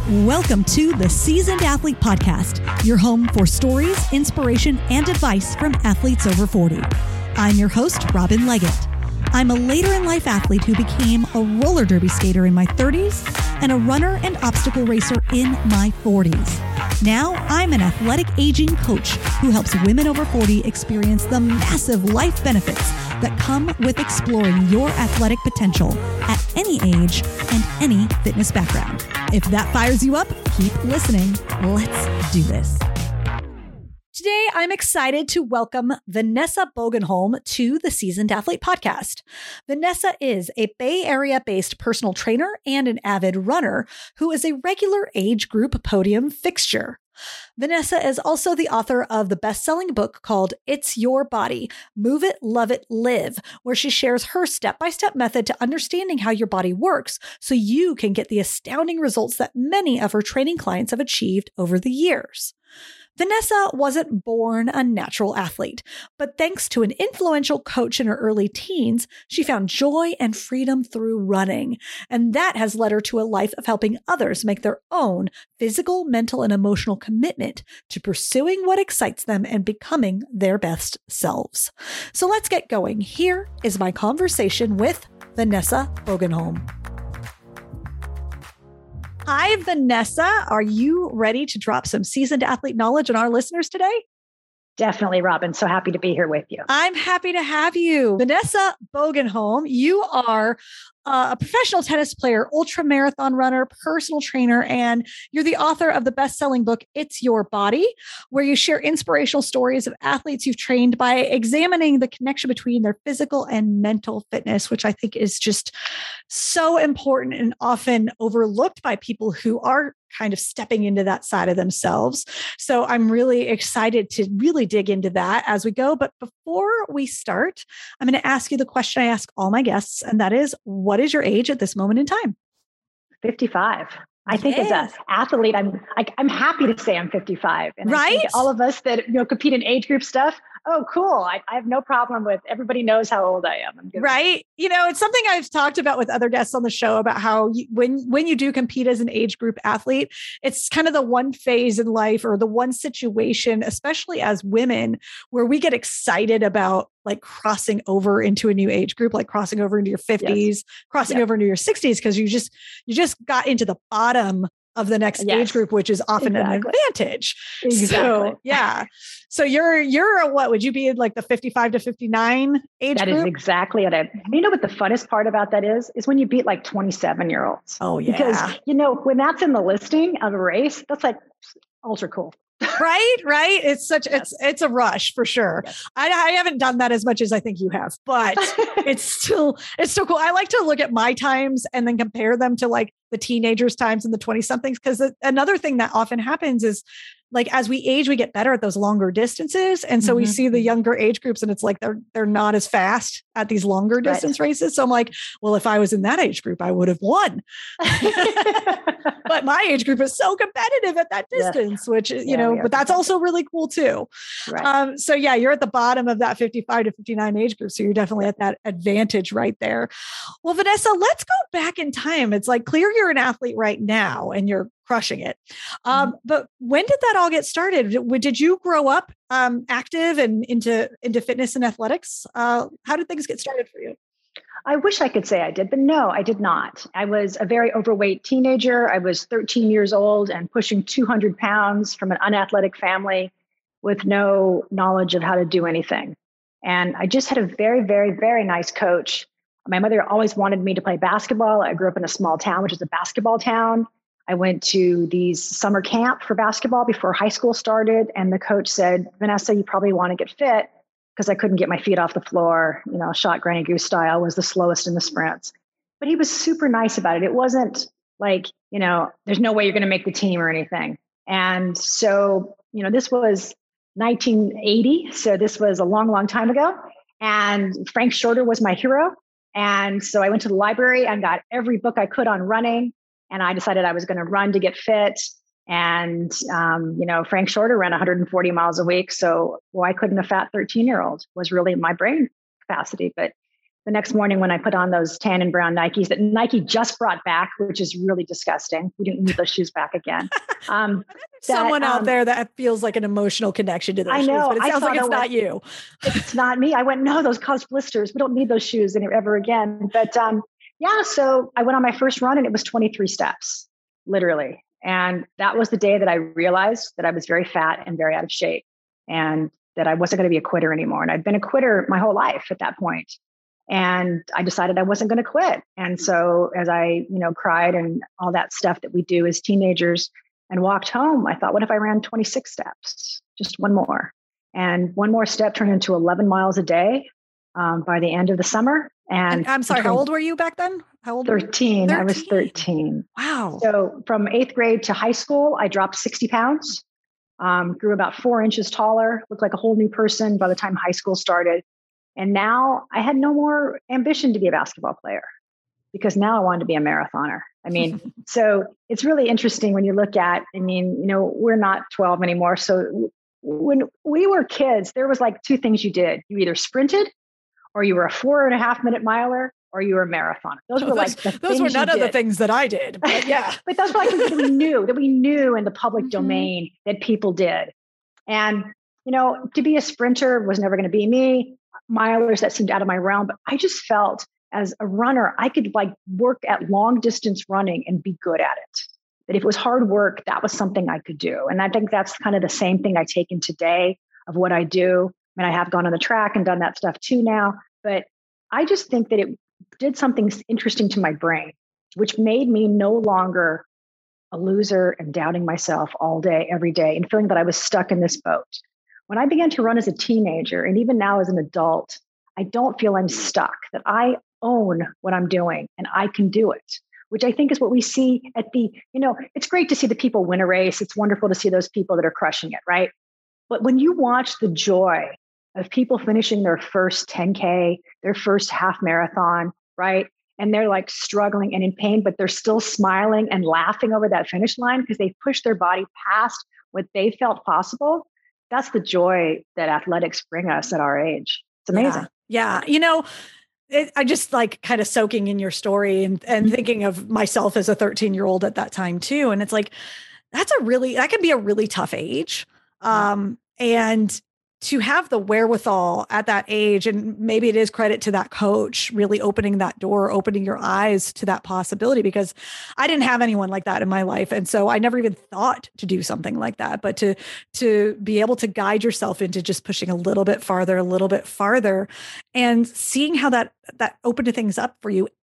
Welcome to the Seasoned Athlete Podcast, your home for stories, inspiration, and advice from athletes over 40. I'm your host, Robin Leggett. I'm a later in life athlete who became a roller derby skater in my 30s and a runner and obstacle racer in my 40s. Now I'm an athletic aging coach who helps women over 40 experience the massive life benefits that come with exploring your athletic potential at any age and any fitness background. If that fires you up, keep listening. Let's do this. Today, I'm excited to welcome Vanessa Bogenholm to the Seasoned Athlete Podcast. Vanessa is a Bay Area-based personal trainer and an avid runner who is a regular age group podium fixture. Vanessa is also the author of the best-selling book called It's Your Body, Move It, Love It, Live, where she shares her step-by-step method to understanding how your body works so you can get the astounding results that many of her training clients have achieved over the years. Vanessa wasn't born a natural athlete, but thanks to an influential coach in her early teens, she found joy and freedom through running. And that has led her to a life of helping others make their own physical, mental, and emotional commitment to pursuing what excites them and becoming their best selves. So let's get going. Here is my conversation with Vanessa Bogenholm. Hi, Vanessa. Are you ready to drop some seasoned athlete knowledge on our listeners today? Definitely, Robin. So happy to be here with you. I'm happy to have you. Vanessa Bogenholm, you are a professional tennis player, ultra marathon runner, personal trainer, and you're the author of the best-selling book, It's Your Body, where you share inspirational stories of athletes you've trained by examining the connection between their physical and mental fitness, which I think is just so important and often overlooked by people who are kind of stepping into that side of themselves. So I'm really excited to really dig into that as we go. But before we start, I'm going to ask you the question I ask all my guests, and that is, what is your age at this moment in time? 55. I think as an athlete, I'm happy to say I'm 55. And right? I think all of us that compete in age group stuff, oh, cool. I have no problem with everybody knows how old I am. Right. It's something I've talked about with other guests on the show about how when you do compete as an age group athlete, it's kind of the one phase in life or the one situation, especially as women, where we get excited about like crossing over into a new age group, like crossing over into your 50s, crossing over into your 60s, because you just got into the bottom of the next age group, which is often an advantage. So, So you're what would you be like the 55 to 59 age group? That is exactly it. You know what the funnest part about that is when you beat like 27-year-olds. Oh yeah. Because when that's in the listing of a race, that's like ultra cool. Right. It's it's a rush for sure. Yes. I haven't done that as much as I think you have, but it's still cool. I like to look at my times and then compare them to like the teenagers' times and the 20 somethings. Cause another thing that often happens is like, as we age, we get better at those longer distances. And so we see the younger age groups and it's like, they're not as fast at these longer distance races. So I'm like, well, if I was in that age group, I would have won. But my age group is so competitive at that distance, which, but that's also really cool too. Right. So you're at the bottom of that 55 to 59 age group. So you're definitely at that advantage right there. Well, Vanessa, let's go back in time. It's like clear you're an athlete right now and you're crushing it. But when did that all get started? Did you grow up active and into fitness and athletics? How did things get started for you? I wish I could say I did, but no, I did not. I was a very overweight teenager. I was 13 years old and pushing 200 pounds from an unathletic family with no knowledge of how to do anything. And I just had a very, very, very nice coach. My mother always wanted me to play basketball. I grew up in a small town, which is a basketball town. I went to these summer camp for basketball before high school started. And the coach said, Vanessa, you probably want to get fit, because I couldn't get my feet off the floor. Shot Granny Goose style, was the slowest in the sprints. But he was super nice about it. It wasn't like, there's no way you're going to make the team or anything. And so, this was 1980. So this was a long, long time ago. And Frank Shorter was my hero. And so I went to the library and got every book I could on running. And I decided I was going to run to get fit. And, Frank Shorter ran 140 miles a week. So why couldn't a fat 13-year-old was really my brain capacity. But the next morning when I put on those tan and brown Nikes that Nike just brought back, which is really disgusting. We didn't need those shoes back again. Someone out there that feels like an emotional connection to those shoes, but it sounds like it's not you. It's not me. I went, no, those cause blisters. We don't need those shoes ever again. But so I went on my first run and it was 23 steps, literally. And that was the day that I realized that I was very fat and very out of shape and that I wasn't going to be a quitter anymore. And I'd been a quitter my whole life at that point. And I decided I wasn't going to quit. And so as I, cried and all that stuff that we do as teenagers and walked home, I thought, what if I ran 26 steps? Just one more. And one more step turned into 11 miles a day by the end of the summer. And I'm sorry, how old were you back then? How old? 13. I was 13. Wow. So from 8th grade to high school, I dropped 60 pounds, grew about 4 inches taller, looked like a whole new person by the time high school started. And now I had no more ambition to be a basketball player because now I wanted to be a marathoner. I mean, so it's really interesting when you look at, we're not 12 anymore. So when we were kids, there was like two things you did. You either sprinted or you were a 4.5 minute miler or you were a marathoner. Those were none of the things that I did, but yeah. But those were like things that we knew in the public domain that people did. And, to be a sprinter was never going to be me. Milers, that seemed out of my realm, but I just felt as a runner, I could work at long distance running and be good at it. That if it was hard work, that was something I could do. And I think that's kind of the same thing I take in today of what I do. I mean, I have gone on the track and done that stuff too now, but I just think that it did something interesting to my brain, which made me no longer a loser and doubting myself all day, every day, and feeling that I was stuck in this boat. When I began to run as a teenager, and even now as an adult, I don't feel I'm stuck, that I own what I'm doing and I can do it, which I think is what we see at it's great to see the people win a race. It's wonderful to see those people that are crushing it, right? But when you watch the joy of people finishing their first 10K, their first half marathon, right? And they're struggling and in pain, but they're still smiling and laughing over that finish line because they pushed their body past what they felt possible. That's the joy that athletics bring us at our age. It's amazing. Yeah. I just kind of soaking in your story and thinking of myself as a 13-year-old at that time too. And it's that can be a really tough age. And to have the wherewithal at that age, and maybe it is credit to that coach really opening that door, opening your eyes to that possibility, because I didn't have anyone like that in my life. And so I never even thought to do something like that, but to be able to guide yourself into just pushing a little bit farther and seeing how that opened things up for you.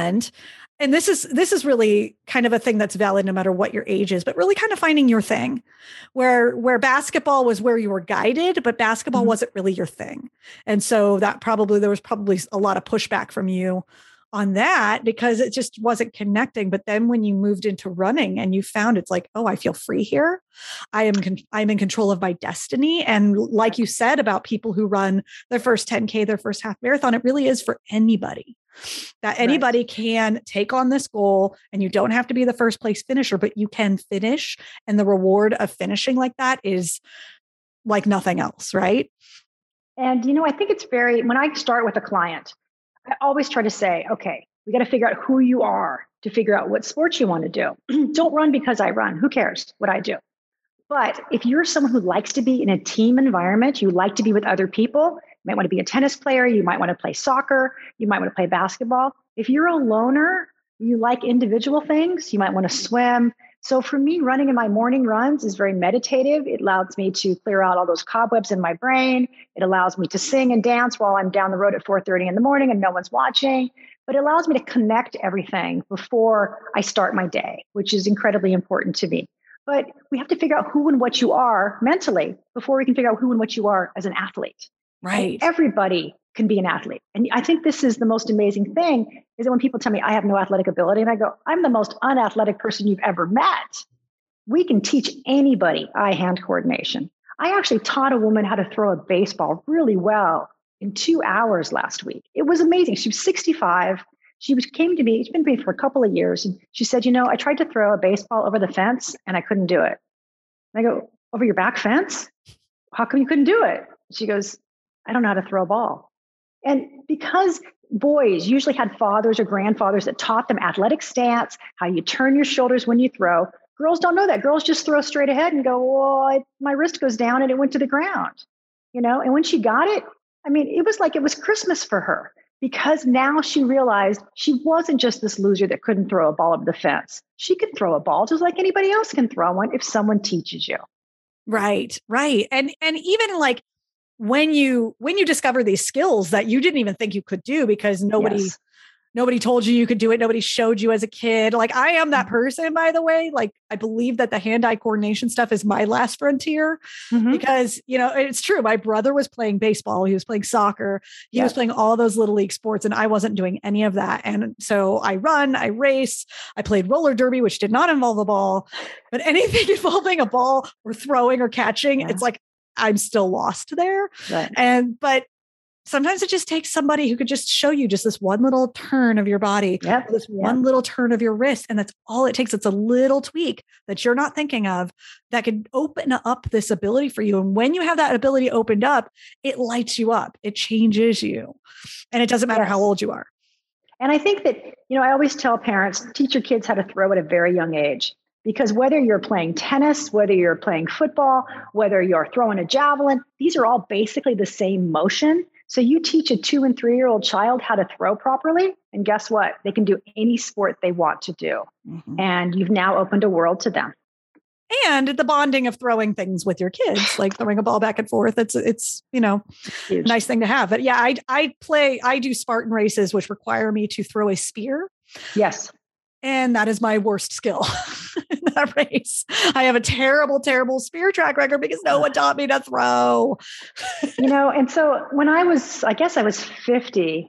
And this is really kind of a thing that's valid no matter what your age is, but really kind of finding your thing where basketball was where you were guided, but basketball wasn't really your thing. And so there was probably a lot of pushback from you on that because it just wasn't connecting. But then when you moved into running and you found it's I feel free here. I'm in control of my destiny. And like you said about people who run their first 10K, their first half marathon, it really is for anybody. That anybody can take on this goal, and you don't have to be the first place finisher, but you can finish. And the reward of finishing like that is like nothing else, right? And, I think it's when I start with a client, I always try to say, okay, we got to figure out who you are to figure out what sports you want to do. Don't run because I run. Who cares what I do? But if you're someone who likes to be in a team environment, you like to be with other people, you might want to be a tennis player, you might want to play soccer, you might want to play basketball. If you're a loner, you like individual things, you might want to swim. So for me, running in my morning runs is very meditative. It allows me to clear out all those cobwebs in my brain. It allows me to sing and dance while I'm down the road at 4:30 in the morning and no one's watching. But it allows me to connect everything before I start my day, which is incredibly important to me. But we have to figure out who and what you are mentally before we can figure out who and what you are as an athlete. Right. And everybody can be an athlete. And I think this is the most amazing thing is that when people tell me I have no athletic ability, and I go, I'm the most unathletic person you've ever met. We can teach anybody eye-hand coordination. I actually taught a woman how to throw a baseball really well in 2 hours last week. It was amazing. She was 65. Came to me, she's been with me for a couple of years. And she said, I tried to throw a baseball over the fence and I couldn't do it. And I go, over your back fence? How come you couldn't do it? She goes, I don't know how to throw a ball. And because boys usually had fathers or grandfathers that taught them athletic stance, how you turn your shoulders when you throw. Girls don't know that. Girls just throw straight ahead and go, well, my wrist goes down and it went to the ground, and when she got it, I mean, it was like it was Christmas for her, because now she realized she wasn't just this loser that couldn't throw a ball over the fence. She could throw a ball just like anybody else can throw one if someone teaches you. Right. And even like when you discover these skills that you didn't even think you could do because nobody told you could do it. Nobody showed you as a kid. Like I am that person, by the way. Like I believe that the hand-eye coordination stuff is my last frontier because, it's true. My brother was playing baseball. He was playing soccer. He was playing all those little league sports and I wasn't doing any of that. And so I run, I race, I played roller derby, which did not involve a ball, but anything involving a ball or throwing or catching, it's like, I'm still lost there. Right. But sometimes it just takes somebody who could just show you just this one little turn of your body, this one little turn of your wrist. And that's all it takes. It's a little tweak that you're not thinking of that could open up this ability for you. And when you have that ability opened up, it lights you up. It changes you. And it doesn't matter how old you are. And I think that, I always tell parents, teach your kids how to throw at a very young age. Because whether you're playing tennis, whether you're playing football, whether you're throwing a javelin, these are all basically the same motion. So you teach a 2 and 3-year-old child how to throw properly, and guess what? They can do any sport they want to do. And you've now opened a world to them. And the bonding of throwing things with your kids, like throwing a ball back and forth. It's a nice thing to have. But yeah, I do Spartan races, which require me to throw a spear. Yes. And that is my worst skill in that race. I have a terrible, terrible spear track record because no one taught me to throw. And so when I was 50,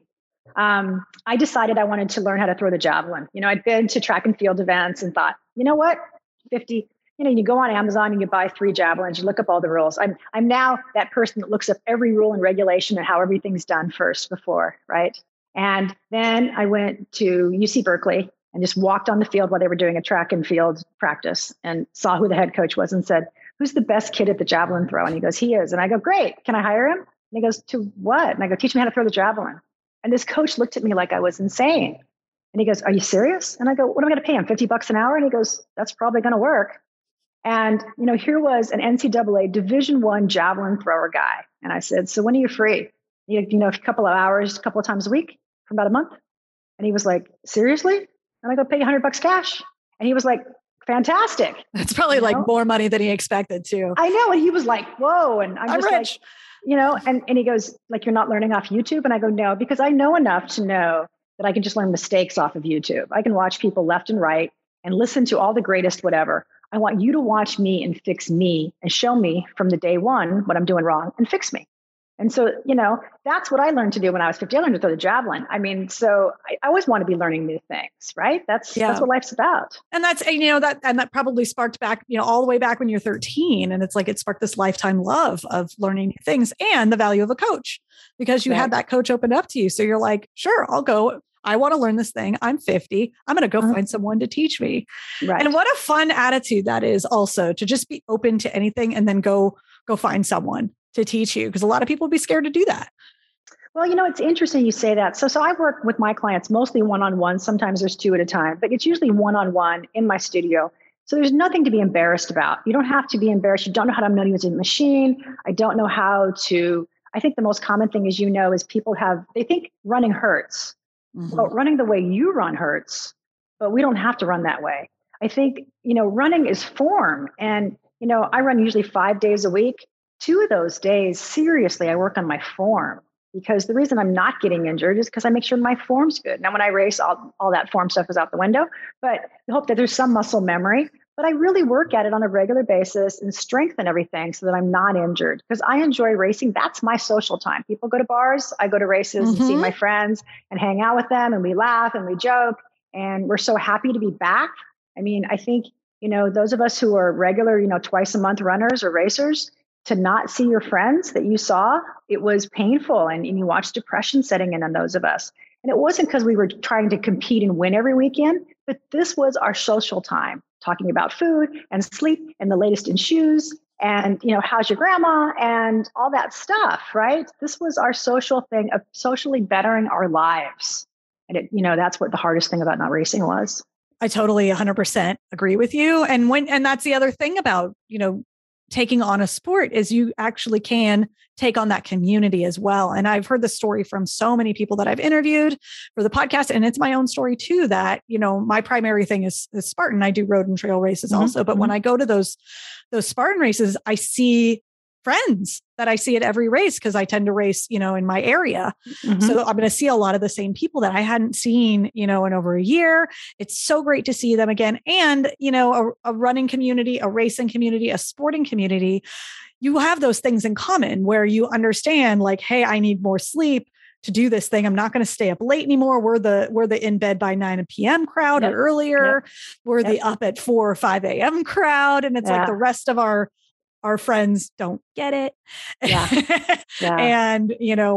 I decided I wanted to learn how to throw the javelin. I'd been to track and field events and thought, you know what, 50, you go on Amazon and you buy 3 javelins, you look up all the rules. I'm now that person that looks up every rule and regulation and how everything's done before, right? And then I went to UC Berkeley and just walked on the field while they were doing a track and field practice and saw who the head coach was and said, who's the best kid at the javelin throw? And he goes, he is. And I go, great. Can I hire him? And he goes, to what? And I go, teach me how to throw the javelin. And this coach looked at me like I was insane. And he goes, are you serious? And I go, what am I going to pay him? $50 an hour? And he goes, that's probably going to work. And, here was an NCAA Division I javelin thrower guy. And I said, so when are you free? A couple of hours, a couple of times a week for about a month. And he was like, seriously? And I go, pay you $100 cash. And he was like, fantastic. That's probably like more money than he expected too. I know. And he was like, whoa. And I'm just rich. Like, and he goes, like, you're not learning off YouTube? And I go, no, because I know enough to know that I can just learn mistakes off of YouTube. I can watch people left and right and listen to all the greatest whatever. I want you to watch me and fix me and show me from the day one what I'm doing wrong and fix me. And so, that's what I learned to do when I was 50. I learned to throw the javelin. I mean, so I always want to be learning new things, right? That's what life's about. And that's, that probably sparked back, all the way back when you're 13. And it's like, it sparked this lifetime love of learning new things and the value of a coach because you had that coach open up to you. So you're like, sure, I'll go. I want to learn this thing. I'm 50. I'm going to go find someone to teach me. Right. And what a fun attitude that is also to just be open to anything and then go find someone to teach you. Because a lot of people would be scared to do that. Well, it's interesting you say that. So I work with my clients mostly one-on-one. Sometimes there's 2 at a time, but it's usually one-on-one in my studio. So there's nothing to be embarrassed about. You don't have to be embarrassed. You don't know how to manipulate a machine. I don't know how to, I think the most common thing is, is people they think running hurts. Well, running the way you run hurts, but we don't have to run that way. I think, running is form. And, I run usually 5 days a week. 2 of those days, seriously, I work on my form because the reason I'm not getting injured is because I make sure my form's good. Now, when I race, all that form stuff is out the window, but I hope that there's some muscle memory. But I really work at it on a regular basis and strengthen everything so that I'm not injured because I enjoy racing. That's my social time. People go to bars. I go to races and see my friends and hang out with them and we laugh and we joke and we're so happy to be back. I mean, I think, those of us who are regular, twice a month runners or racers, to not see your friends that you saw, it was painful. And you watched depression setting in on those of us. And it wasn't because we were trying to compete and win every weekend, but this was our social time, talking about food and sleep and the latest in shoes and, how's your grandma and all that stuff, right? This was our social thing of socially bettering our lives. And that's what the hardest thing about not racing was. I totally 100% agree with you. And that's the other thing about, taking on a sport is you actually can take on that community as well. And I've heard the story from so many people that I've interviewed for the podcast. And it's my own story too, that, my primary thing is Spartan. I do road and trail races also. But when I go to those Spartan races, I see friends that I see at every race because I tend to race, in my area. So I'm going to see a lot of the same people that I hadn't seen, in over a year. It's so great to see them again. And, a running community, a racing community, a sporting community, you have those things in common where you understand like, hey, I need more sleep to do this thing. I'm not going to stay up late anymore. We're the in bed by 9 p.m. crowd or earlier. We're the up at 4 or 5 a.m. crowd. And it's like the rest of our friends don't get it. And,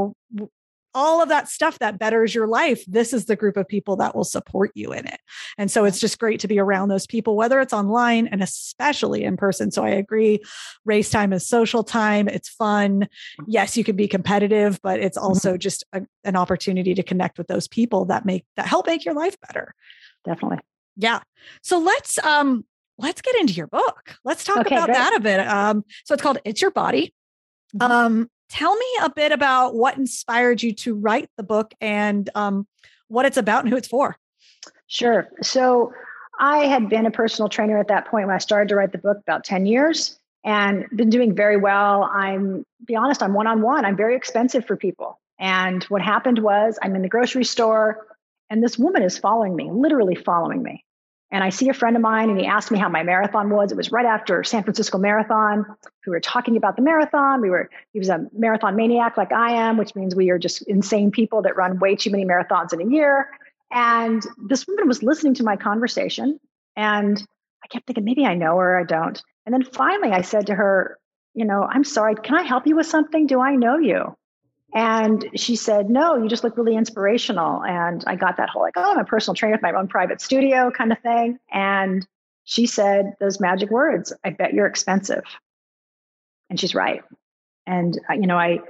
all of that stuff that betters your life. This is the group of people that will support you in it. And so it's just great to be around those people, whether it's online and especially in person. So I agree. Race time is social time. It's fun. Yes, you can be competitive, but it's also just an opportunity to connect with those people that help make your life better. Definitely. Yeah. So let's get into your book. Let's talk about that a bit. So it's called It's Your Body. Tell me a bit about what inspired you to write the book and what it's about and who it's for. Sure. So I had been a personal trainer at that point when I started to write the book, about 10 years, and been doing very well. Be honest, I'm one-on-one. I'm very expensive for people. And what happened was I'm in the grocery store and this woman is following me, literally following me. And I see a friend of mine and he asked me how my marathon was. It was right after San Francisco Marathon. We were talking about the marathon. He was a marathon maniac like I am, which means we are just insane people that run way too many marathons in a year. And this woman was listening to my conversation. And I kept thinking, maybe I know her, I don't. And then finally I said to her, I'm sorry, can I help you with something? Do I know you? And she said, no, you just look really inspirational. And I got that whole I'm a personal trainer with my own private studio kind of thing. And she said those magic words, I bet you're expensive. And she's right. And, I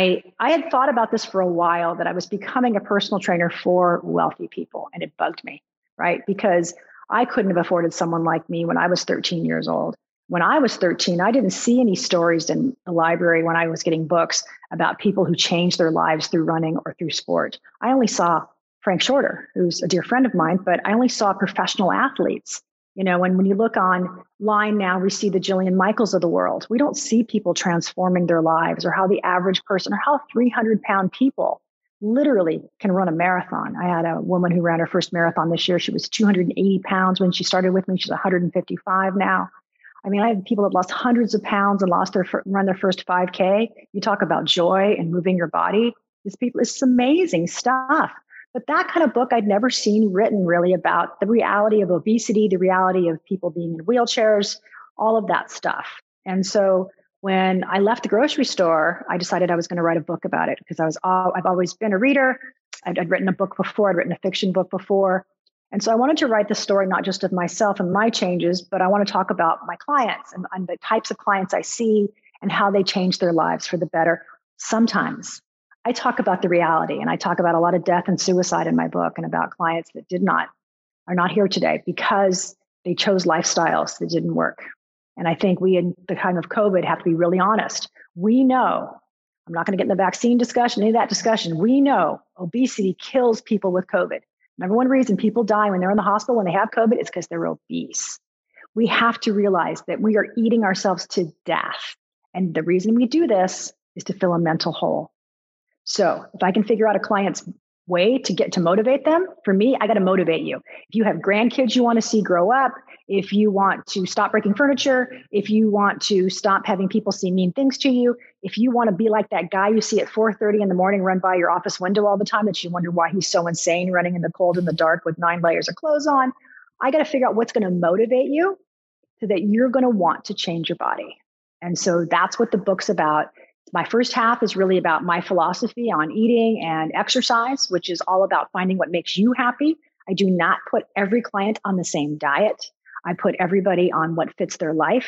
had thought about this for a while, that I was becoming a personal trainer for wealthy people. And it bugged me, right? Because I couldn't have afforded someone like me when I was 13 years old. When I was 13, I didn't see any stories in the library when I was getting books about people who changed their lives through running or through sport. I only saw Frank Shorter, who's a dear friend of mine, but I only saw professional athletes. When you look online now, we see the Jillian Michaels of the world. We don't see people transforming their lives, or how the average person, or how 300-pound people literally can run a marathon. I had a woman who ran her first marathon this year. She was 280 pounds when she started with me. She's 155 now. I have people that lost hundreds of pounds and run their first 5K. You talk about joy and moving your body. It's amazing stuff. But that kind of book I'd never seen written really about the reality of obesity, the reality of people being in wheelchairs, all of that stuff. And so when I left the grocery store, I decided I was going to write a book about it because I've always been a reader. I'd written a book before. I'd written a fiction book before. And so I wanted to write the story, not just of myself and my changes, but I want to talk about my clients and the types of clients I see and how they change their lives for the better. Sometimes I talk about the reality, and I talk about a lot of death and suicide in my book, and about clients that are not here today because they chose lifestyles that didn't work. And I think we, in the time of COVID, have to be really honest. We know, I'm not going to get in the vaccine discussion, any of that discussion. We know obesity kills people with COVID. Number one reason people die when they're in the hospital when they have COVID is because they're obese. We have to realize that we are eating ourselves to death. And the reason we do this is to fill a mental hole. So if I can figure out a client's way to motivate them, for me, I got to motivate you. If you have grandkids you want to see grow up, if you want to stop breaking furniture, if you want to stop having people say mean things to you, if you want to be like that guy you see at 4:30 in the morning run by your office window all the time that you wonder why he's so insane running in the cold and the dark with 9 layers of clothes on, I got to figure out what's going to motivate you so that you're going to want to change your body. And so that's what the book's about. My first half is really about my philosophy on eating and exercise, which is all about finding what makes you happy. I do not put every client on the same diet. I put everybody on what fits their life.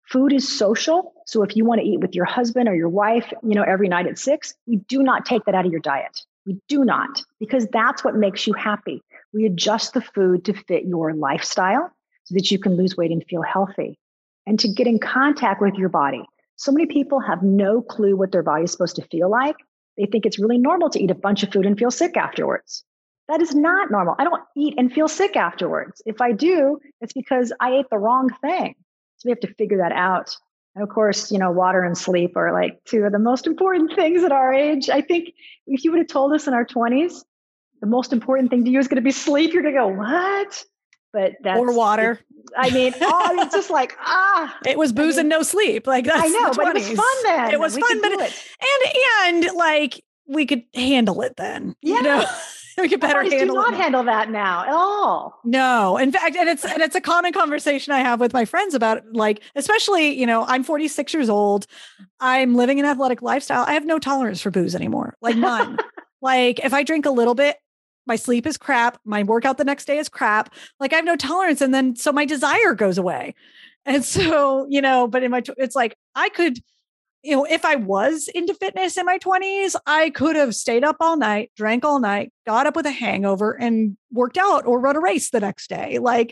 Food is social. So if you want to eat with your husband or your wife, every night at 6, we do not take that out of your diet. We do not, because that's what makes you happy. We adjust the food to fit your lifestyle so that you can lose weight and feel healthy and to get in contact with your body. So many people have no clue what their body is supposed to feel like. They think it's really normal to eat a bunch of food and feel sick afterwards. That is not normal. I don't eat and feel sick afterwards. If I do, it's because I ate the wrong thing. So we have to figure that out. And of course, water and sleep are like two of the most important things at our age. I think if you would have told us in our 20s, the most important thing to you is going to be sleep, you're going to go, what? But that's or water. It's just like, it was booze and no sleep. Like that's I know, the 20s. But it was fun then. It was fun, but and like we could handle it then. Yeah. We could better handle it. Do not handle that now at all. No, in fact, and it's a common conversation I have with my friends about, like, especially, I'm 46 years old. I'm living an athletic lifestyle. I have no tolerance for booze anymore. Like none. Like if I drink a little bit, my sleep is crap. My workout the next day is crap. Like I have no tolerance. And then, so my desire goes away. And so, but it's like, I could, if I was into fitness in my 20s, I could have stayed up all night, drank all night, got up with a hangover and worked out or run a race the next day. Like,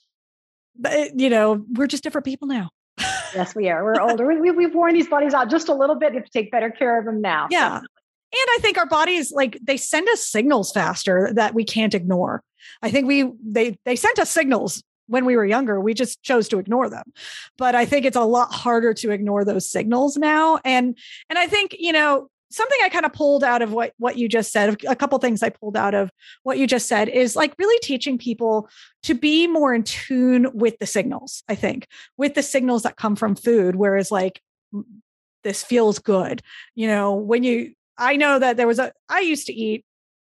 we're just different people now. Yes, we are. We're older. We've worn these bodies out just a little bit. You have to take better care of them now. Yeah. Definitely. And I think our bodies, like, they send us signals faster that we can't ignore. I think they sent us signals when we were younger. We just chose to ignore them. But I think it's a lot harder to ignore those signals now. And I think, something I kind of pulled out of what you just said, a couple things I pulled out of what you just said is like really teaching people to be more in tune with the signals, I think, with the signals that come from food. Whereas like, this feels good. I know that I used to eat,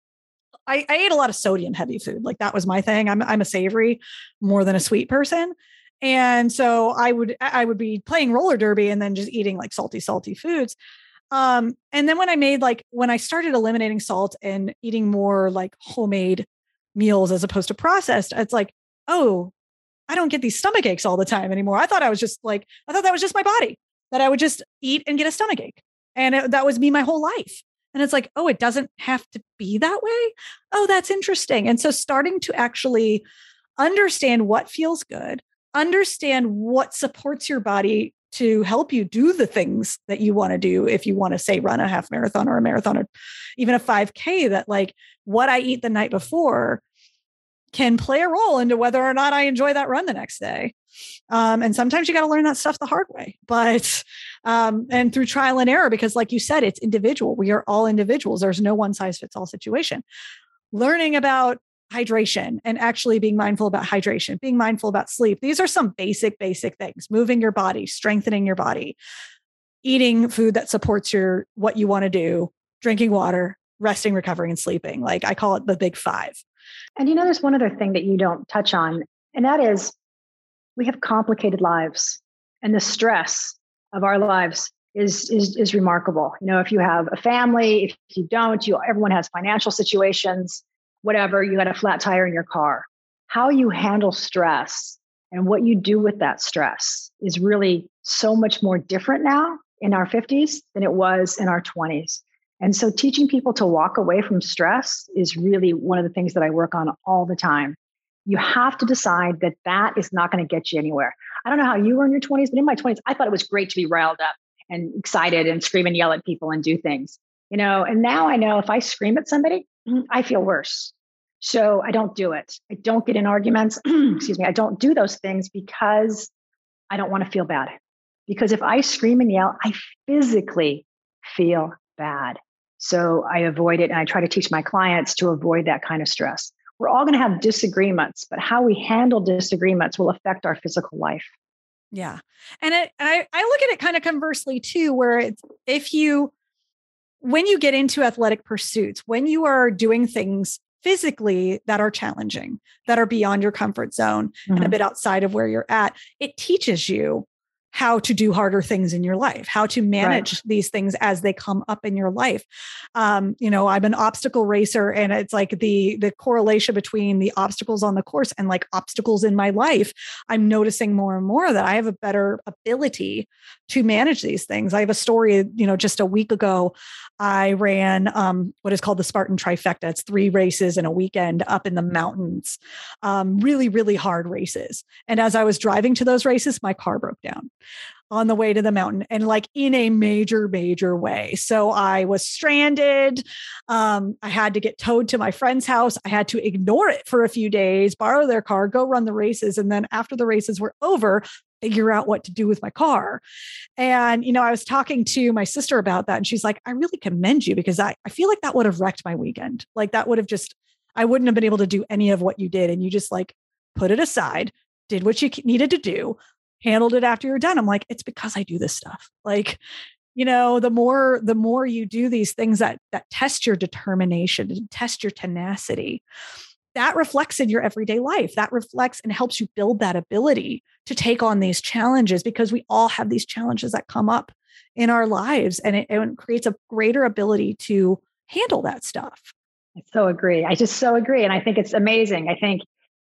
I ate a lot of sodium heavy food. Like that was my thing. I'm a savory more than a sweet person. And so I would be playing roller derby and then just eating like salty foods. And then when I started eliminating salt and eating more like homemade meals as opposed to processed, it's like, oh, I don't get these stomach aches all the time anymore. I thought that was just my body, that I would just eat and get a stomach ache. And that was me my whole life. And it's like, oh, it doesn't have to be that way. Oh, that's interesting. And so starting to actually understand what feels good, understand what supports your body to help you do the things that you want to do. If you want to say run a half marathon or a marathon or even a 5K, that like what I eat the night before can play a role into whether or not I enjoy that run the next day. And sometimes you got to learn that stuff the hard way, but, and through trial and error, because like you said, it's individual. We are all individuals. There's no one size fits all situation. Learning about hydration and actually being mindful about hydration, being mindful about sleep. These are some basic things: moving your body, strengthening your body, eating food that supports what you want to do, drinking water, resting, recovering, and sleeping. Like I call it the big 5. And there's one other thing that you don't touch on, and that is we have complicated lives, and the stress of our lives is remarkable. If you have a family, if you don't, everyone has financial situations, whatever, you got a flat tire in your car. How you handle stress and what you do with that stress is really so much more different now in our 50s than it was in our 20s. And so teaching people to walk away from stress is really one of the things that I work on all the time. You have to decide that is not going to get you anywhere. I don't know how you were in your 20s, but in my 20s, I thought it was great to be riled up and excited and scream and yell at people and do things, and now I know if I scream at somebody, I feel worse. So I don't do it. I don't get in arguments. Excuse me. I don't do those things because I don't want to feel bad. Because if I scream and yell, I physically feel bad. So I avoid it. And I try to teach my clients to avoid that kind of stress. We're all going to have disagreements, but how we handle disagreements will affect our physical life. Yeah. And I look at it kind of conversely too, where it's, when you get into athletic pursuits, when you are doing things physically that are challenging, that are beyond your comfort zone and a bit outside of where you're at, it teaches you how to do harder things in your life, how to manage these things as they come up in your life. I'm an obstacle racer, and it's like the correlation between the obstacles on the course and like obstacles in my life. I'm noticing more and more that I have a better ability to manage these things. I have a story, just a week ago, I ran what is called the Spartan Trifecta. It's 3 races in a weekend up in the mountains, really, really hard races. And as I was driving to those races, my car broke down on the way to the mountain, and like in a major, major way. So I was stranded. I had to get towed to my friend's house. I had to ignore it for a few days, borrow their car, go run the races. And then after the races were over, figure out what to do with my car. And, I was talking to my sister about that, and she's like, I really commend you, because I feel like that would have wrecked my weekend. Like that would have I wouldn't have been able to do any of what you did. And you just like put it aside, did what you needed to do, handled it after you're done. I'm like, it's because I do this stuff. Like, the more you do these things that test your determination and test your tenacity, that reflects in your everyday life. That reflects and helps you build that ability to take on these challenges, because we all have these challenges that come up in our lives, and it creates a greater ability to handle that stuff. I so agree. I just so agree. And I think it's amazing. I think,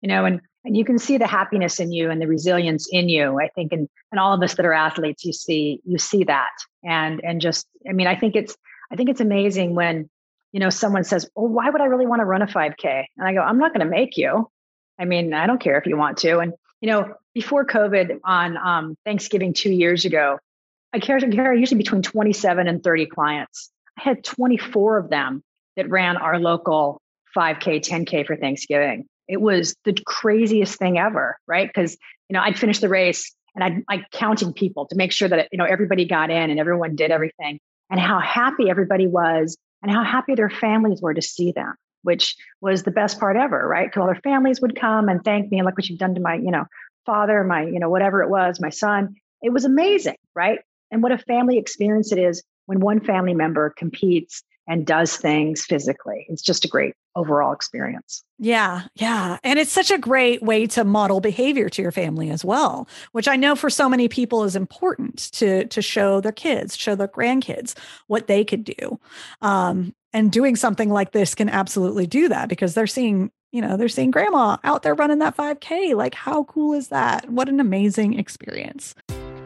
and you can see the happiness in you and the resilience in you. I think in all of us that are athletes, you see that. And just, I think it's amazing when, someone says, well, why would I really want to run a 5K? And I go, I'm not going to make you. I don't care if you want to. And, before COVID on Thanksgiving 2 years ago, I carried usually between 27 and 30 clients. I had 24 of them that ran our local 5K, 10K for Thanksgiving. It was the craziest thing ever, right? Because, I'd finish the race and I'd counting people to make sure that, everybody got in and everyone did everything, and how happy everybody was and how happy their families were to see them, which was the best part ever, right? Because all their families would come and thank me and look what you've done to my, father, my, whatever it was, my son. It was amazing, right? And what a family experience it is when one family member competes and does things physically. It's just a great overall experience. Yeah. Yeah. And it's such a great way to model behavior to your family as well, which I know for so many people is important to show their kids, show their grandkids what they could do. And doing something like this can absolutely do that, because they're seeing grandma out there running that 5K. Like, how cool is that? What an amazing experience.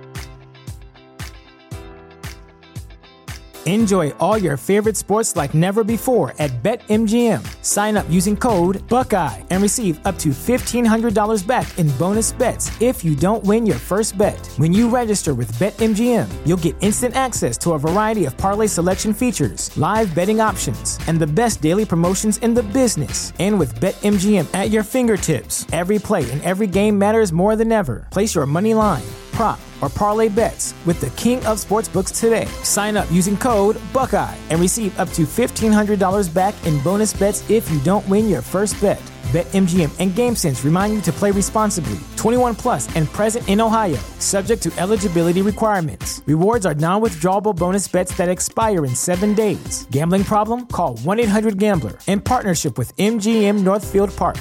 Enjoy all your favorite sports like never before at BetMGM. Sign up using code Buckeye and receive up to $1,500 back in bonus bets if you don't win your first bet. When you register with BetMGM, you'll get instant access to a variety of parlay selection features, live betting options, and the best daily promotions in the business. And with BetMGM at your fingertips, every play and every game matters more than ever. Place your money line, prop, or parlay bets with the king of sportsbooks today. Sign up using code Buckeye and receive up to $1,500 back in bonus bets if you don't win your first bet. BetMGM and GameSense remind you to play responsibly. 21 plus and present in Ohio, subject to eligibility requirements. Rewards are non-withdrawable bonus bets that expire in 7 days. Gambling problem? Call 1-800-GAMBLER. In partnership with MGM Northfield Park.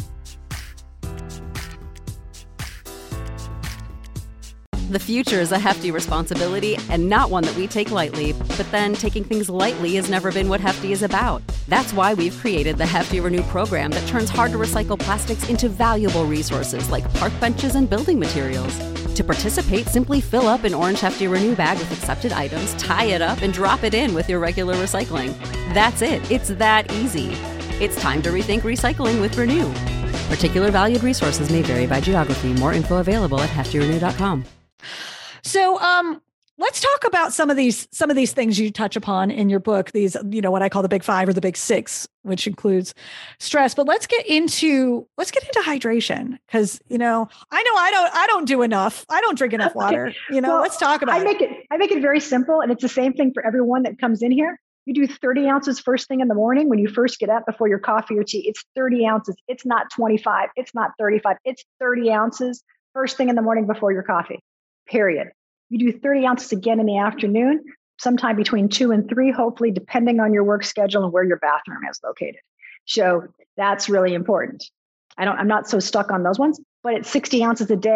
The future is a hefty responsibility and not one that we take lightly. But then taking things lightly has never been what Hefty is about. That's why we've created the Hefty Renew program that turns hard-to-recycle plastics into valuable resources like park benches and building materials. To participate, simply fill up an orange Hefty Renew bag with accepted items, tie it up, and drop it in with your regular recycling. That's it. It's that easy. It's time to rethink recycling with Renew. Particular valued resources may vary by geography. More info available at heftyrenew.com. So, let's talk about some of these things you touch upon in your book, these, what I call the big 5 or the big 6, which includes stress, but let's get into hydration. Cause I know I don't do enough. I don't drink enough water, well, let's talk about it. I make it very simple, and it's the same thing for everyone that comes in here. You do 30 ounces first thing in the morning when you first get up before your coffee or tea. It's 30 ounces. It's not 25. It's not 35. It's 30 ounces first thing in the morning before your coffee. Period. You do 30 ounces again in the afternoon, sometime between 2 and 3, hopefully, depending on your work schedule and where your bathroom is located. So that's really important. I'm not so stuck on those ones, but it's 60 ounces a day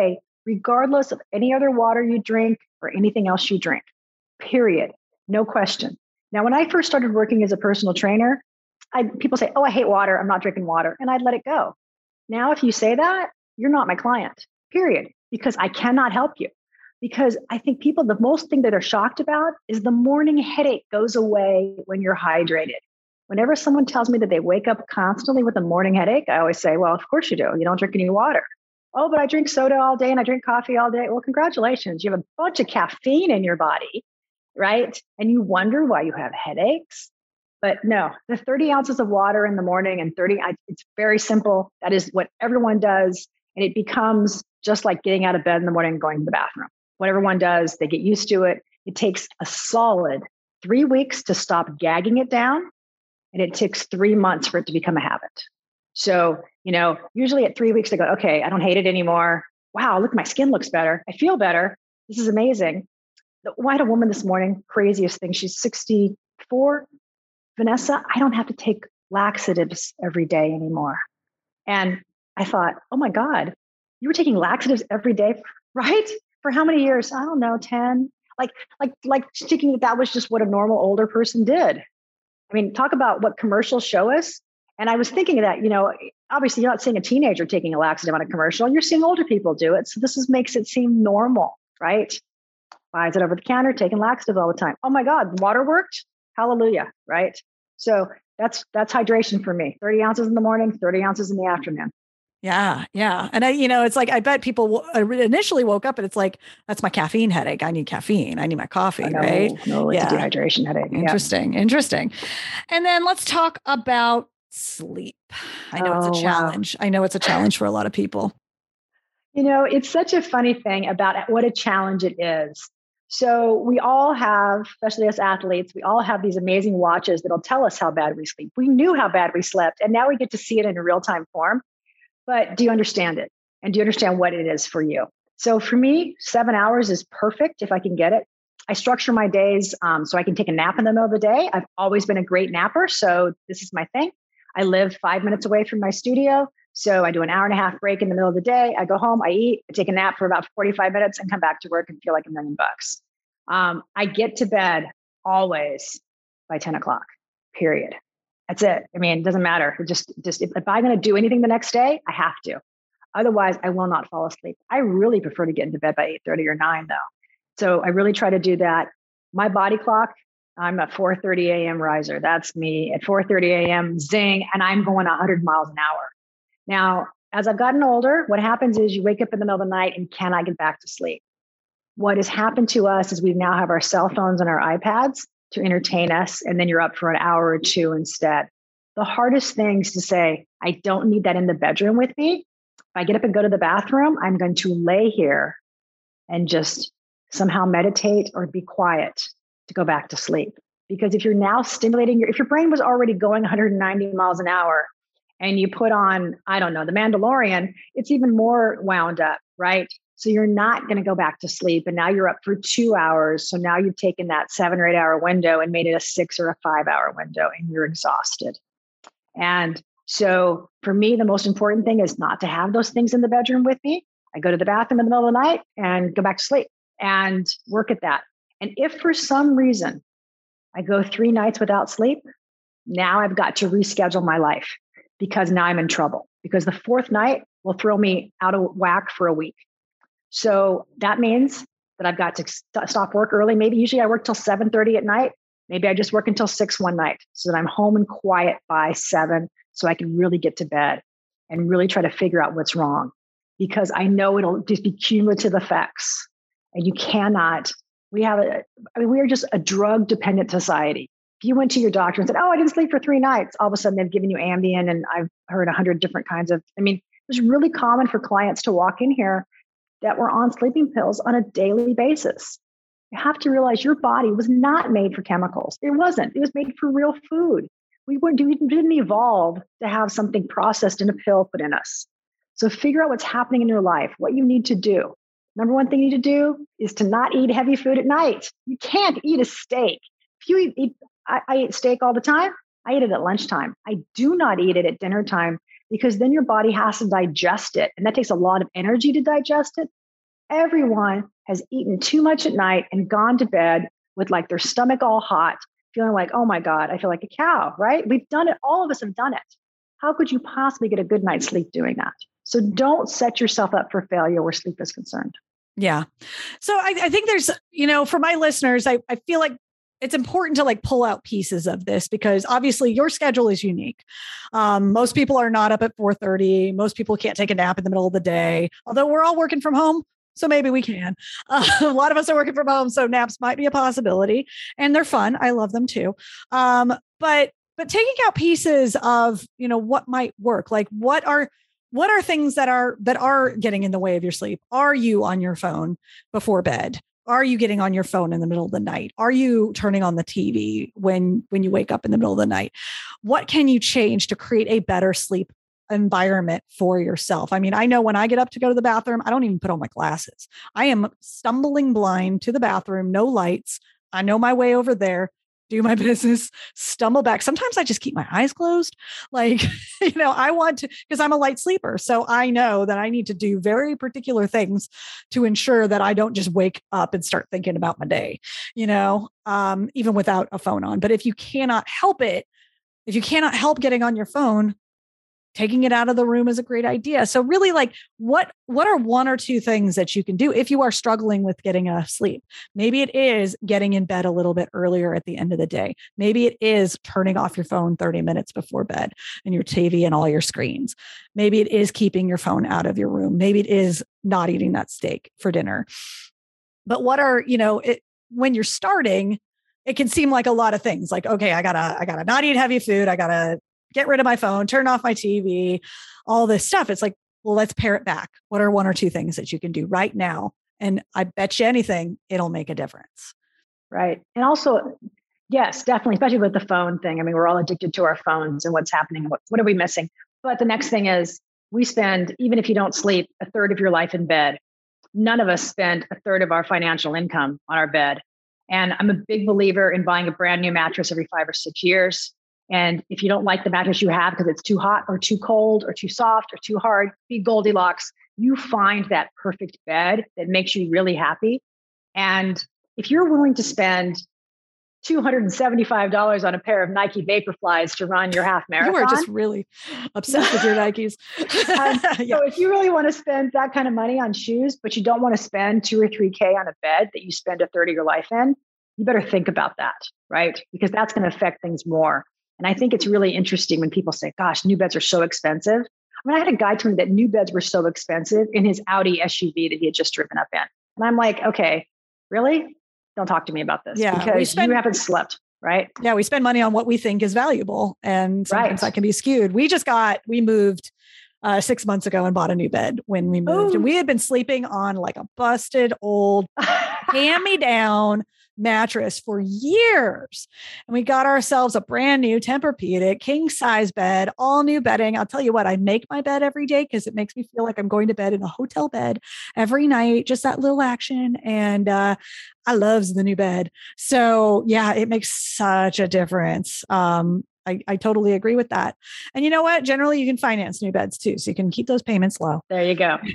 regardless of any other water you drink or anything else you drink, period. No question. Now, when I first started working as a personal trainer, people say, oh, I hate water. I'm not drinking water. And I'd let it go. Now, if you say that, you're not my client, period, because I cannot help you. Because I think people, the most thing that they're shocked about is the morning headache goes away when you're hydrated. Whenever someone tells me that they wake up constantly with a morning headache, I always say, well, of course you do. You don't drink any water. Oh, but I drink soda all day and I drink coffee all day. Well, congratulations. You have a bunch of caffeine in your body, right? And you wonder why you have headaches. But no, the 30 ounces of water in the morning and it's very simple. That is what everyone does. And it becomes just like getting out of bed in the morning and going to the bathroom. What everyone does, they get used to it. It takes a solid 3 weeks to stop gagging it down. And it takes 3 months for it to become a habit. So, usually at 3 weeks, they go, okay, I don't hate it anymore. Wow, look, my skin looks better. I feel better. This is amazing. I had a woman this morning, craziest thing. She's 64. Vanessa, I don't have to take laxatives every day anymore. And I thought, oh my God, you were taking laxatives every day, right? For how many years? I don't know, 10. Like thinking that was just what a normal older person did. I mean, talk about what commercials show us. And I was thinking of that, obviously you're not seeing a teenager taking a laxative on a commercial. You're seeing older people do it. So makes it seem normal, right? Buys it over the counter, taking laxatives all the time. Oh my God, water worked? Hallelujah, right? So that's hydration for me. 30 ounces in the morning, 30 ounces in the afternoon. Yeah. Yeah. And it's like, I bet people initially woke up and it's like, that's my caffeine headache. I need caffeine. I need my coffee. Right. No, it's a dehydration headache. Interesting. And then let's talk about sleep. I know it's a challenge. Wow. I know it's a challenge for a lot of people. It's such a funny thing about what a challenge it is. So we all have, especially us athletes, we all have these amazing watches that'll tell us how bad we sleep. We knew how bad we slept, and now we get to see it in a real-time form. But do you understand it? And do you understand what it is for you? So for me, 7 hours is perfect if I can get it. I structure my days so I can take a nap in the middle of the day. I've always been a great napper, so this is my thing. I live 5 minutes away from my studio. So I do an hour and a half break in the middle of the day. I go home, I eat, I take a nap for about 45 minutes and come back to work and feel like $1 million. I get to bed always by 10 o'clock, period. That's it. I mean, it doesn't matter. Just if I'm going to do anything the next day, I have to. Otherwise, I will not fall asleep. I really prefer to get into bed by 8:30 or 9 though. So I really try to do that. My body clock, I'm a 4:30 a.m. riser. That's me at 4:30 a.m. zing, and I'm going 100 miles an hour. Now, as I've gotten older, what happens is you wake up in the middle of the night and cannot get back to sleep. What has happened to us is we now have our cell phones and our iPads to entertain us, and then you're up for an hour or two instead. The hardest thing is to say, I don't need that in the bedroom with me. If I get up and go to the bathroom, I'm going to lay here and just somehow meditate or be quiet to go back to sleep. Because if you're now stimulating if your brain was already going 190 miles an hour and you put on, I don't know, The Mandalorian, it's even more wound up, right? So you're not going to go back to sleep. And now you're up for 2 hours. So now you've taken that 7 or 8 hour window and made it a 6 or a 5 hour window, and you're exhausted. And so for me, the most important thing is not to have those things in the bedroom with me. I go to the bathroom in the middle of the night and go back to sleep and work at that. And if for some reason I go 3 nights without sleep, now I've got to reschedule my life because now I'm in trouble, because the 4th night will throw me out of whack for a week. So that means that I've got to stop work early. Maybe usually I work till 7:30 at night. Maybe I just work until 6 one night so that I'm home and quiet by 7 so I can really get to bed and really try to figure out what's wrong, because I know it'll just be cumulative effects. And you cannot, we are just a drug dependent society. If you went to your doctor and said, oh, I didn't sleep for 3 nights, all of a sudden they've given you Ambien, and I've heard 100 different kinds of, it was really common for clients to walk in here that were on sleeping pills on a daily basis. You have to realize your body was not made for chemicals. It wasn't. It was made for real food. We didn't evolve to have something processed in a pill put in us. So figure out what's happening in your life, what you need to do. Number one thing you need to do is to not eat heavy food at night. You can't eat a steak. If you eat, I eat steak all the time. I eat it at lunchtime. I do not eat it at dinner time, because then your body has to digest it. And that takes a lot of energy to digest it. Everyone has eaten too much at night and gone to bed with like their stomach all hot, feeling like, oh my God, I feel like a cow, right? We've done it. All of us have done it. How could you possibly get a good night's sleep doing that? So don't set yourself up for failure where sleep is concerned. Yeah. So I think there's, for my listeners, I feel like it's important to like pull out pieces of this because obviously your schedule is unique. Most people are not up at 4:30. Most people can't take a nap in the middle of the day, although we're all working from home. So maybe we can. A lot of us are working from home, so naps might be a possibility, and they're fun. I love them too. But taking out pieces of, what might work, like what are things that are getting in the way of your sleep? Are you on your phone before bed? Are you getting on your phone in the middle of the night? Are you turning on the TV when you wake up in the middle of the night? What can you change to create a better sleep environment for yourself? I mean, I know when I get up to go to the bathroom, I don't even put on my glasses. I am stumbling blind to the bathroom, no lights. I know my way over there, do my business, stumble back. Sometimes I just keep my eyes closed. Like, I want to, because I'm a light sleeper. So I know that I need to do very particular things to ensure that I don't just wake up and start thinking about my day, even without a phone on. But if you cannot help it, if you cannot help getting on your phone, taking it out of the room is a great idea. So really, like, what are one or two things that you can do if you are struggling with getting enough sleep? Maybe it is getting in bed a little bit earlier at the end of the day. Maybe it is turning off your phone 30 minutes before bed and your TV and all your screens. Maybe it is keeping your phone out of your room. Maybe it is not eating that steak for dinner. But what are, when you're starting, it can seem like a lot of things. Like, okay, I gotta not eat heavy food. I gotta get rid of my phone, turn off my TV, all this stuff. It's like, well, let's pare it back. What are one or two things that you can do right now? And I bet you anything, it'll make a difference. Right. And also, yes, definitely, especially with the phone thing. I mean, we're all addicted to our phones and what's happening. What are we missing? But the next thing is we spend, even if you don't sleep, a third of your life in bed. None of us spend a third of our financial income on our bed. And I'm a big believer in buying a brand new mattress every 5 or 6 years. And if you don't like the mattress you have because it's too hot or too cold or too soft or too hard, be Goldilocks. You find that perfect bed that makes you really happy. And if you're willing to spend $275 on a pair of Nike Vaporflies to run your half marathon. You are just really obsessed with your Nikes. So if you really want to spend that kind of money on shoes, but you don't want to spend $2 or $3K on a bed that you spend a third of your life in, you better think about that, right? Because that's going to affect things more. And I think it's really interesting when people say, gosh, new beds are so expensive. I mean, I had a guy tell me that new beds were so expensive in his Audi SUV that he had just driven up in. And I'm like, okay, really? Don't talk to me about this because you haven't slept, right? Yeah, we spend money on what we think is valuable. And sometimes that can be skewed. We moved 6 months ago and bought a new bed when we moved. And we had been sleeping on like a busted old hand-me-down mattress for years. And we got ourselves a brand new Tempur-Pedic king size bed, all new bedding. I'll tell you what, I make my bed every day because it makes me feel like I'm going to bed in a hotel bed every night, just that little action. And I loves the new bed. So yeah, it makes such a difference. I totally agree with that. And you know what? Generally, you can finance new beds too. So you can keep those payments low. There you go.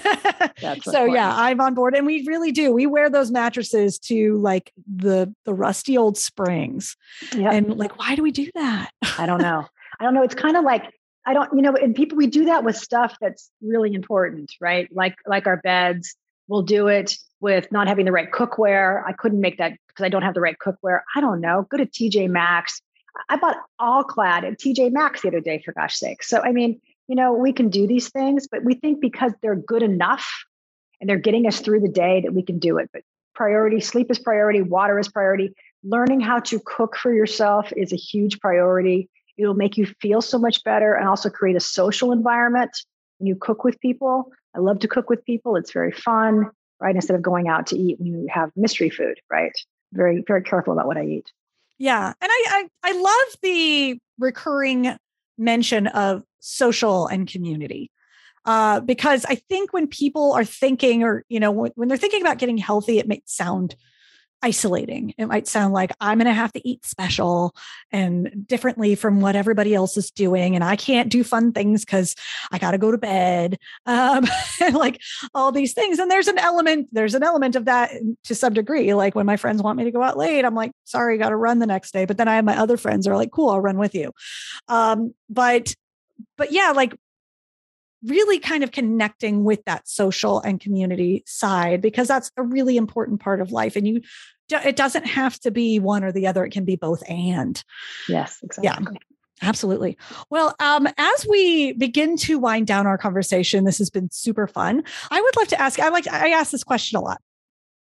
So yeah, I'm on board. And we really do. We wear those mattresses to like the rusty old springs. Yep. And like, why do we do that? I don't know. It's kind of like, and people, we do that with stuff that's really important, right? Like our beds. We'll do it with not having the right cookware. I couldn't make that because I don't have the right cookware. I don't know. Go to TJ Maxx. I bought All Clad at TJ Maxx the other day, for gosh sake. So, I mean, we can do these things, but we think because they're good enough and they're getting us through the day that we can do it. But priority, sleep is priority, water is priority. Learning how to cook for yourself is a huge priority. It'll make you feel so much better and also create a social environment when you cook with people. I love to cook with people. It's very fun, right? Instead of going out to eat when you have mystery food, right? Very, very careful about what I eat. Yeah. And I love the recurring mention of social and community, because I think when people are thinking or, when they're thinking about getting healthy, it may sound isolating. It might sound like I'm going to have to eat special and differently from what everybody else is doing. And I can't do fun things because I got to go to bed. And like all these things. And there's an element of that to some degree. Like when my friends want me to go out late, I'm like, sorry, got to run the next day. But then I have my other friends who are like, cool, I'll run with you. But yeah, like really kind of connecting with that social and community side, because that's a really important part of life. And it doesn't have to be one or the other. It can be both and. Yes, exactly. Yeah, absolutely. Well, as we begin to wind down our conversation, this has been super fun. I would love to ask, I ask this question a lot.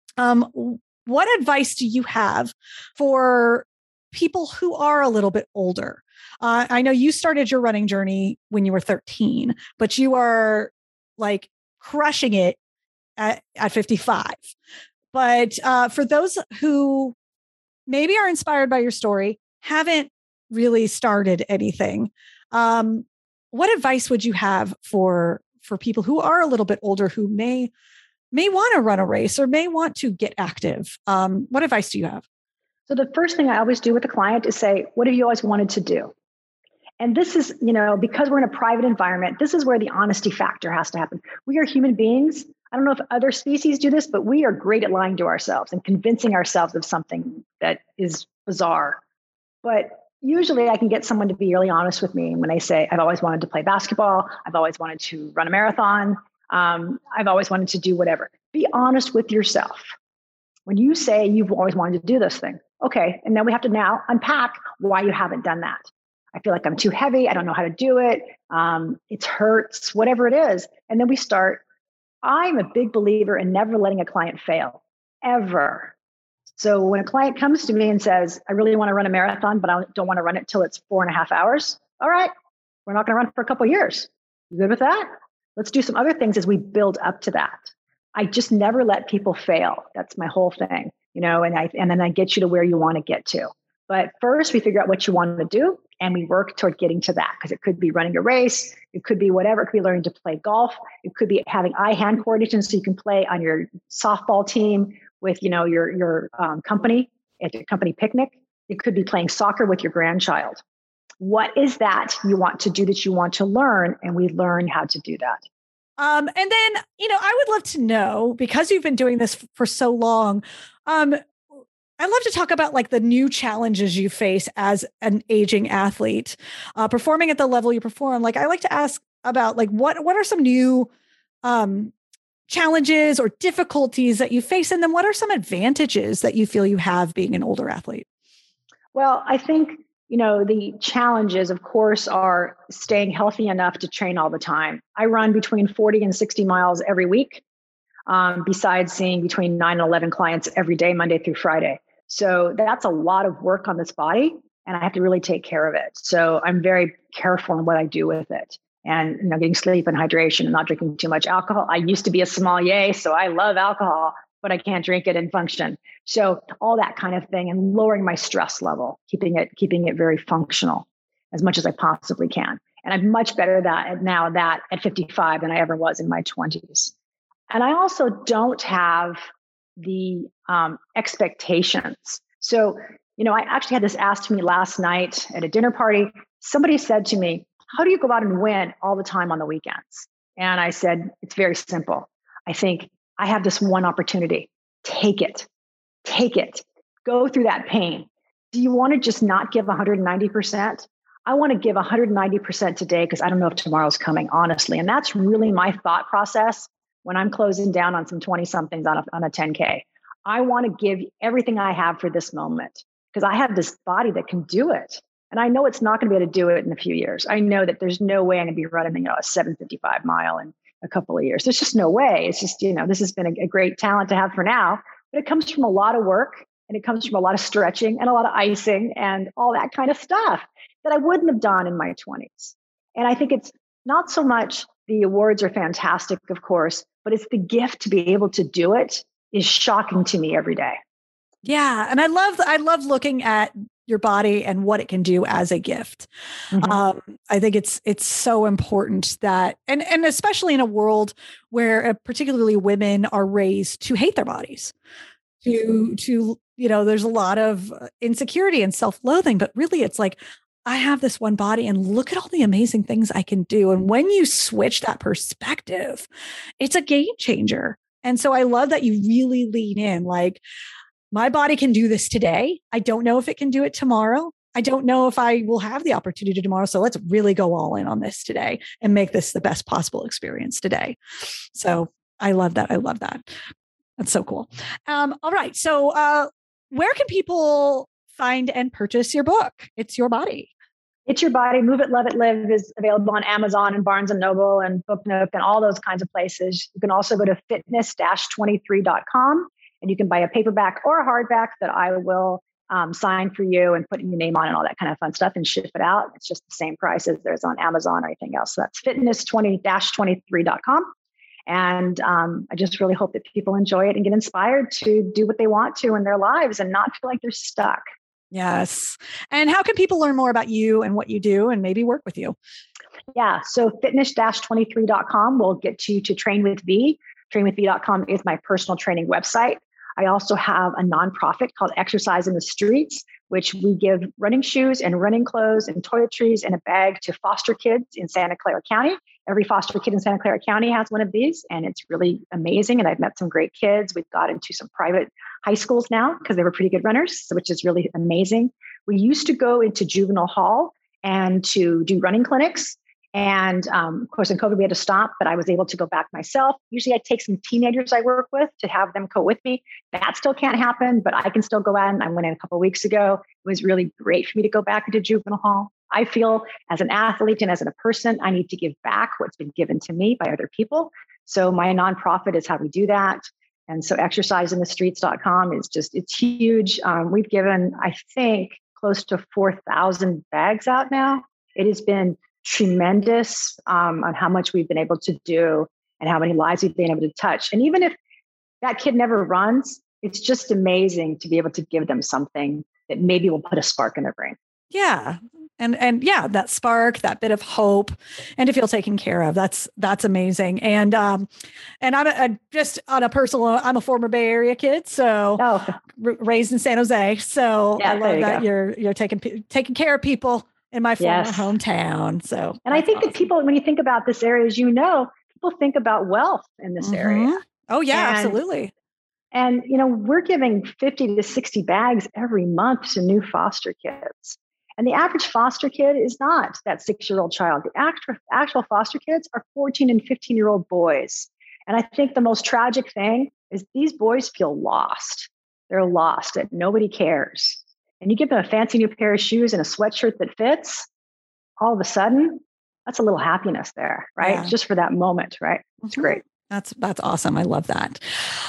What advice do you have for people who are a little bit older? I know you started your running journey when you were 13, but you are like crushing it at 55. But for those who maybe are inspired by your story, haven't really started anything, what advice would you have for people who are a little bit older who may want to run a race or may want to get active? What advice do you have? So the first thing I always do with a client is say, what have you always wanted to do? And this is, because we're in a private environment, this is where the honesty factor has to happen. We are human beings. I don't know if other species do this, but we are great at lying to ourselves and convincing ourselves of something that is bizarre. But usually I can get someone to be really honest with me when they say, I've always wanted to play basketball. I've always wanted to run a marathon. I've always wanted to do whatever. Be honest with yourself. When you say you've always wanted to do this thing, okay, and then we have to now unpack why you haven't done that. I feel like I'm too heavy. I don't know how to do it. It hurts, whatever it is. And then we start. I'm a big believer in never letting a client fail, ever. So when a client comes to me and says, I really want to run a marathon, but I don't want to run it till it's 4.5 hours. All right, we're not going to run for a couple of years. You good with that? Let's do some other things as we build up to that. I just never let people fail. That's my whole thing, and then I get you to where you want to get to. But first we figure out what you want to do and we work toward getting to that, because it could be running a race. It could be whatever. It could be learning to play golf. It could be having eye-hand coordination so you can play on your softball team with, your company at your company picnic. It could be playing soccer with your grandchild. What is that you want to do that you want to learn? And we learn how to do that. And then, I would love to know, because you've been doing this for so long, I'd love to talk about like the new challenges you face as an aging athlete, performing at the level you perform. Like I like to ask about like, what are some new challenges or difficulties that you face? And then what are some advantages that you feel you have being an older athlete? Well, I think, the challenges, of course, are staying healthy enough to train all the time. I run between 40 and 60 miles every week, besides seeing between 9 and 11 clients every day, Monday through Friday. So that's a lot of work on this body, and I have to really take care of it. So I'm very careful in what I do with it, and getting sleep and hydration and not drinking too much alcohol. I used to be a sommelier, so I love alcohol, but I can't drink it and function. So all that kind of thing, and lowering my stress level, keeping it very functional as much as I possibly can. And I'm much better at 55 than I ever was in my 20s. And I also don't have the expectations. So, I actually had this asked to me last night at a dinner party. Somebody said to me, how do you go out and win all the time on the weekends? And I said, it's very simple. I think I have this one opportunity. Take it. Go through that pain. Do you want to just not give 190%? I want to give 190% today because I don't know if tomorrow's coming, honestly. And that's really my thought process when I'm closing down on some 20-somethings on a 10K. I want to give everything I have for this moment because I have this body that can do it. And I know it's not going to be able to do it in a few years. I know that there's no way I'm going to be running, a 755 mile in a couple of years. There's just no way. It's just, this has been a great talent to have for now, but it comes from a lot of work and it comes from a lot of stretching and a lot of icing and all that kind of stuff that I wouldn't have done in my 20s. And I think it's not so much the awards are fantastic, of course, but it's the gift to be able to do it is shocking to me every day. Yeah. And I love looking at your body and what it can do as a gift. Mm-hmm. I think it's so important that, and especially in a world where particularly women are raised to hate their bodies, to there's a lot of insecurity and self-loathing, but really it's like, I have this one body and look at all the amazing things I can do. And when you switch that perspective, it's a game changer. And so I love that you really lean in, like, my body can do this today. I don't know if it can do it tomorrow. I don't know if I will have the opportunity tomorrow. So let's really go all in on this today and make this the best possible experience today. So I love that. I love that. That's so cool. All right. So where can people find and purchase your book? It's Your Body. It's Your Body. Move It, Love It, Live is available on Amazon and Barnes & Noble and Book Nook and all those kinds of places. You can also go to fitness-23.com and you can buy a paperback or a hardback that I will sign for you and put your name on and all that kind of fun stuff and ship it out. It's just the same price as there's on Amazon or anything else. So that's fitness-23.com. And I just really hope that people enjoy it and get inspired to do what they want to in their lives and not feel like they're stuck. Yes. And how can people learn more about you and what you do and maybe work with you? Yeah. So fitness-23.com will get you to Train with V. Trainwithv.com is my personal training website. I also have a nonprofit called Exercise in the Streets, which we give running shoes and running clothes and toiletries and a bag to foster kids in Santa Clara County. Every foster kid in Santa Clara County has one of these, and it's really amazing. And I've met some great kids. We've got into some private high schools now because they were pretty good runners, which is really amazing. We used to go into juvenile hall and to do running clinics. And of course, in COVID, we had to stop, but I was able to go back myself. Usually I take some teenagers I work with to have them go with me. That still can't happen, but I can still go out. And I went in a couple of weeks ago. It was really great for me to go back into juvenile hall. I feel as an athlete and as a person, I need to give back what's been given to me by other people. So my nonprofit is how we do that. And so exerciseinthestreets.com is just, it's huge. We've given, I think, close to 4,000 bags out now. It has been tremendous on how much we've been able to do and how many lives we've been able to touch. And even if that kid never runs, it's just amazing to be able to give them something that maybe will put a spark in their brain. Yeah. And yeah, that spark, that bit of hope, and to feel taken care of. That's amazing. And I'm just on a personal, I'm a former Bay Area kid, so raised in San Jose. So yeah, I love that you're taking care of people in my former hometown. So, and I think that people, when you think about this area, as you know, people think about wealth in this area. Oh yeah, absolutely. And, we're giving 50 to 60 bags every month to new foster kids. And the average foster kid is not that 6-year-old child. The actual foster kids are 14 and 15-year-old boys. And I think the most tragic thing is these boys feel lost. They're lost, that nobody cares. And you give them a fancy new pair of shoes and a sweatshirt that fits, all of a sudden, that's a little happiness there, right? Yeah. Just for that moment, right? It's great. That's awesome. I love that.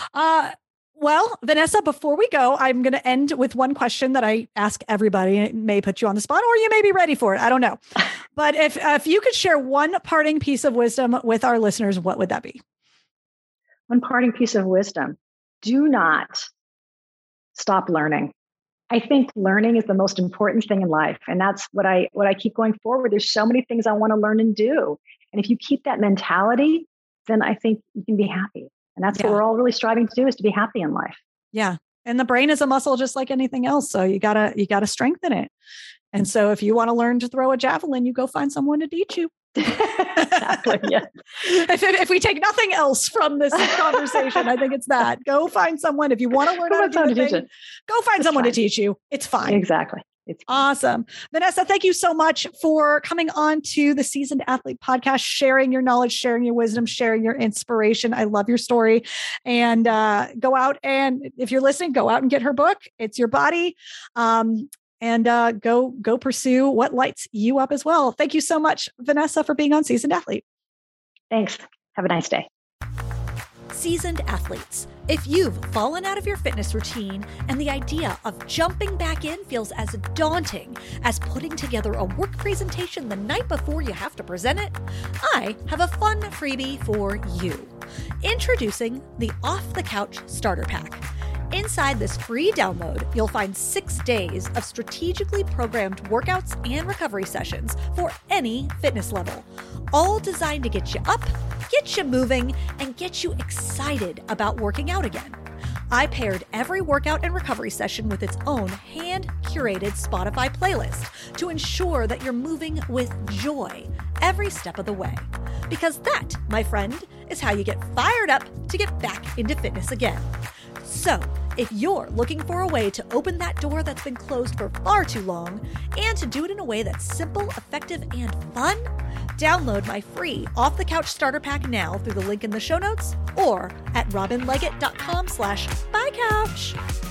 Well, Vanessa, before we go, I'm going to end with one question that I ask everybody. It may put you on the spot, or you may be ready for it. I don't know. But if you could share one parting piece of wisdom with our listeners, what would that be? One parting piece of wisdom: do not stop learning. I think learning is the most important thing in life. And that's what I keep going forward. There's so many things I want to learn and do. And if you keep that mentality, then I think you can be happy. And that's what we're all really striving to do, is to be happy in life. Yeah. And the brain is a muscle just like anything else. So you gotta strengthen it. And so if you want to learn to throw a javelin, you go find someone to teach you. Exactly. Yeah. If we take nothing else from this conversation, I think it's that. Go find someone. If you want to learn how to do the thing, go find someone to teach you. It's fine. Exactly. It's awesome. Vanessa, thank you so much for coming on to the Seasoned Athlete podcast, sharing your knowledge, sharing your wisdom, sharing your inspiration. I love your story. And go out, and if you're listening, go out and get her book. It's Your Body. And go pursue what lights you up as well. Thank you so much, Vanessa, for being on Seasoned Athlete. Thanks. Have a nice day. Seasoned Athletes. If you've fallen out of your fitness routine and the idea of jumping back in feels as daunting as putting together a work presentation the night before you have to present it, I have a fun freebie for you. Introducing the Off the Couch Starter Pack. Inside this free download, you'll find 6 days of strategically programmed workouts and recovery sessions for any fitness level, all designed to get you up, get you moving, and get you excited about working out again. I paired every workout and recovery session with its own hand-curated Spotify playlist to ensure that you're moving with joy every step of the way. Because that, my friend, is how you get fired up to get back into fitness again. So, if you're looking for a way to open that door that's been closed for far too long, and to do it in a way that's simple, effective, and fun, download my free Off the Couch Starter Pack now through the link in the show notes or at robinleggett.com/buycouch.